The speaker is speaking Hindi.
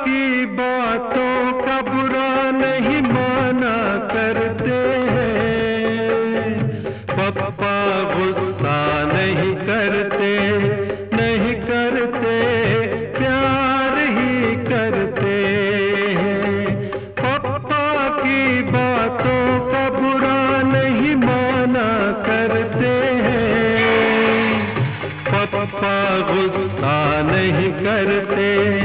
की बातों का बुरा नहीं माना करते हैं। पप्पा गुस्सा नहीं करते, नहीं करते, प्यार ही करते हैं। पप्पा की बातों का बुरा नहीं माना करते हैं। पप्पा गुस्सा नहीं करते,